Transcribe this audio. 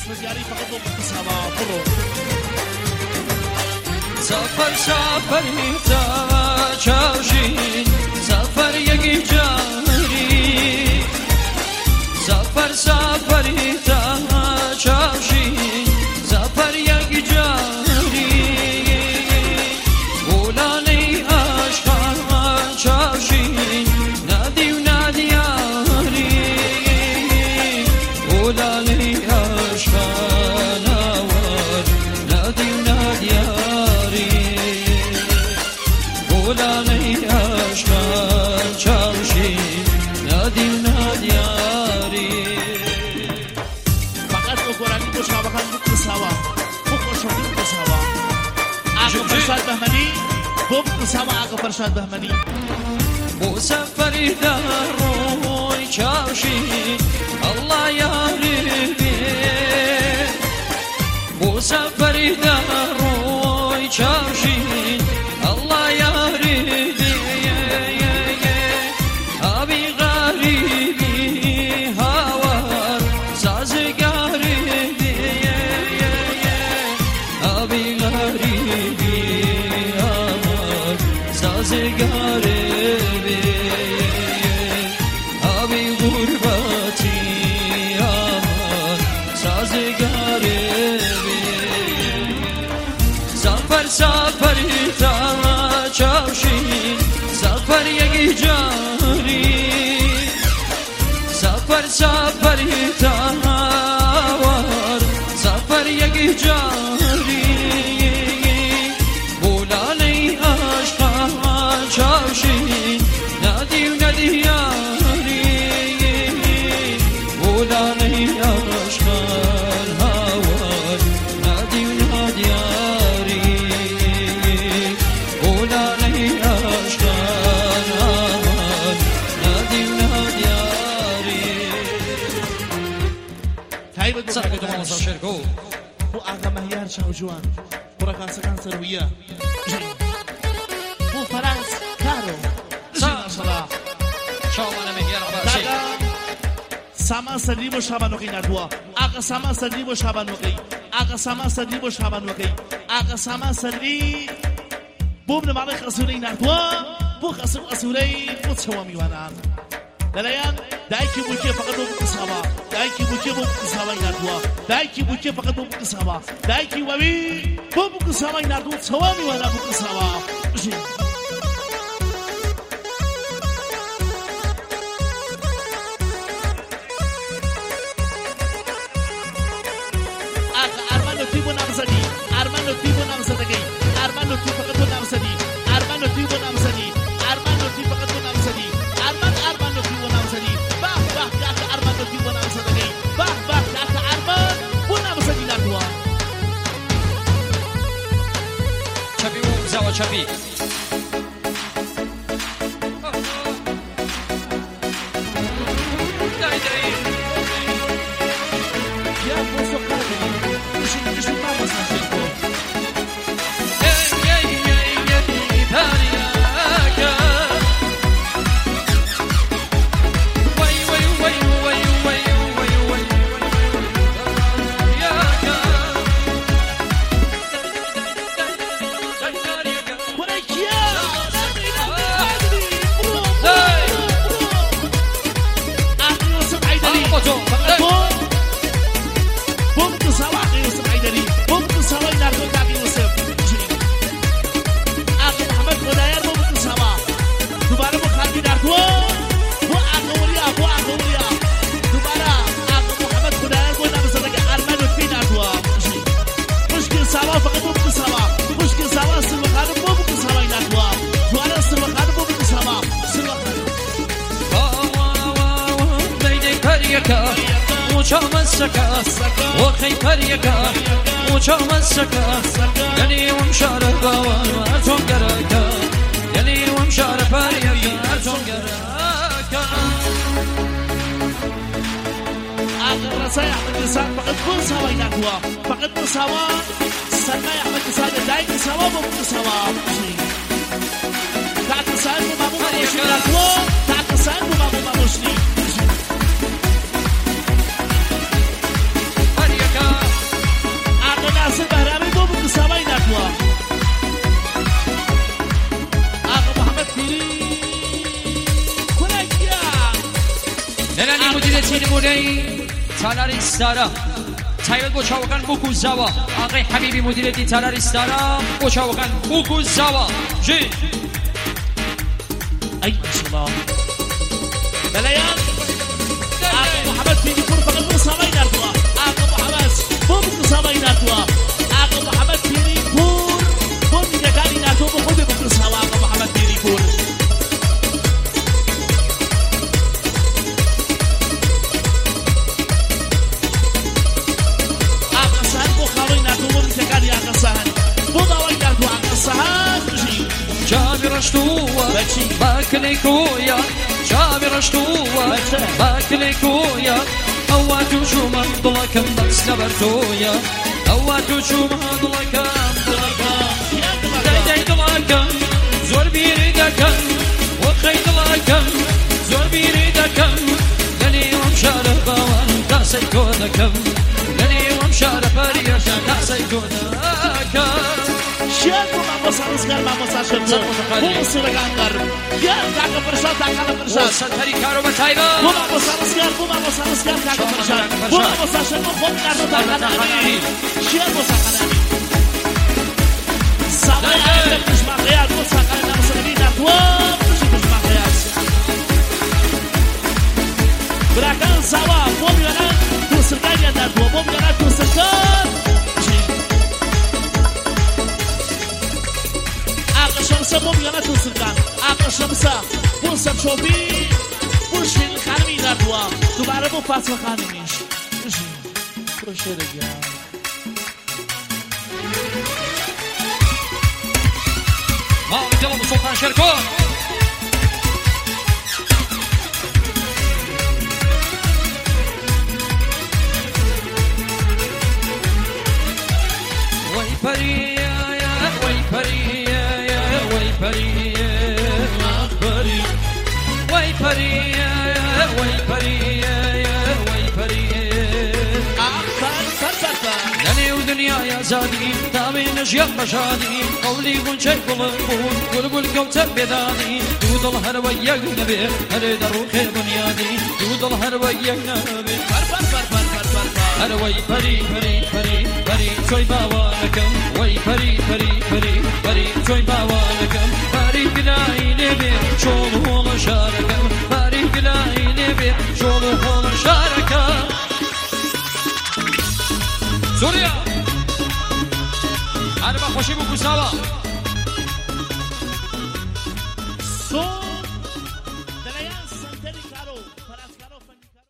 زیاری فقط دو سوا برو سفر سفری تا چاشین سفر یکی جاری سفر سفری تا چاشین سفر یکی جاری بولانی عشق چاشین ندی و ندیاری بولانی عشق نوار ندی و ندیاری بولانی عشق چاشین ندی و ندیاری فقط بگرانی مشابهت بود سوا بخوشانی بود سوا آقا فرشاد بهمنی بود سوا آقا فرشاد بهمنی مسافری در روی چاشین الله یاری مسافری در روی چاشین الله یاری آبی غریبی هوا سازگاری آبی غریبی هوا سازگاری آبی غربتی هوا سازگاری سفر سفری تا چاشین سفر یکی جاری سفر سفری تا وار سفر یکی جاری بولانی عشق چاشین ندی و ندیاری بولانی عشق هوار ندی و ندیاری بولانی عشق هوار ندی و ندیاری تایبت سرک دو مسافر کو بو آقا مهیار شاو جوان بو رکاسکان سرویه بو فرانس کارو ماشاءالله شاوان مهیار عباسی سامان سری و شابان وقی ندوا آقا سامان سری و شابان وقی آقا سامان سری و شابان وقی آقا سامان سری بوم نماره خسوری ندوا بو خسوری بود سوا میوانان دلیان دایکی بوکی فقط بو بکساوا دایکی بوکی بو بکساوا ندوا دایکی بوکی فقط بو بکساوا دایکی وی بو بکساوا ندوا سوا میوانا بکساوا تیبو نامزدی ارمانو تیبو نامزدگی ارمانو تی فقط تو نامزدی ارمانو تیبو نامزدی ارمانو تی فقط تو نامزدی ارمانو تیبو نامزدی باه باه کاک ارمانو تیبو نامزدگی باه باه کاک ارمان بو نامزدی ندوا چپی و زوا چپی مسكا وخي فريقا وشو مسكا يلي ومشار باوا تونغراكا يلي ومشار فريقا تونغراكا آخر رسائل أحمد إنسان فقط كل سوا ينقوا فقط مساوا سلمى أحمد إنسان دايك سوا بمن سوا تعال سأل بمامو ماشي ينقوا تعال سأل بمامو ماشي فريقا گەورەی تالاری ستارە تایبەت بۆ چاوەکان بووک و زاوە ئاغای حەبیبی مدیرێتی تالاری ستارە بۆ چاوەکان بووک و زاوە ژین أي ما شاء الله بلايان آقا محمد فيني كور فقط بو سامين أرتوا آقا محمد بو سامين أرتوا آقا محمد فيني كور بو ميدكاني ناتو بو خوبي بو سوا آقا محمد فيني كور آقا سهل بو خاوي ناتو بو ميدكاني آقا سهل بو داوي ناتو آقا سهل جابي رشتوه باكليكويا جابي رشتوه باكليكويا أواتو شو منطلكم بس نبرتويا أواتو شو منطلكم داي دلكم زور بيريدكم وخي دلكم زور بيريدكم لني ومشارة باوان تاسيكونكم لني ومشارة فريشا تاسيكونكم شيركم مع مصارس قال مع مصارس بو سرقانر يا كاكا فرشات كاكا فرشات سنتري كارو بتايبا بو مع مصارس قال كاكا فرشات بو مع مصارس بو خود كارو كاكا شير مصارس سامي عندك مش مغيال بو ساقال نمسلين أتوام مش مغيال براكان سوا بو ميانا تو سرقان يدار بو ميانا تو سرقان شمسة بوم يانا توسكان آقا شمسة بو سبشوبي بو شيل خانمي دردوا دوباره بو فاطمه خانمیش برو شیر گیان ما دلم سلطان شركون وي بريا يا وي بريا وي بريا أخبري وي بريا وي بريا وي بريا لني ودنيا يا زادي تامي نشيق بشادي قولي قل شيء قلبون قل قل قوت بذاني دود الهر وياك نبي هر دروخ بنيادي دود الهر وياك نبي هر وي بري بري بري بري شوي باوانكم وي بري بري بري بري شوي باوانكم بري بلاي نبي شول هول شاركم بري بلاي نبي شول هول شاركم سوريا أنا ما خوشي بكو سوا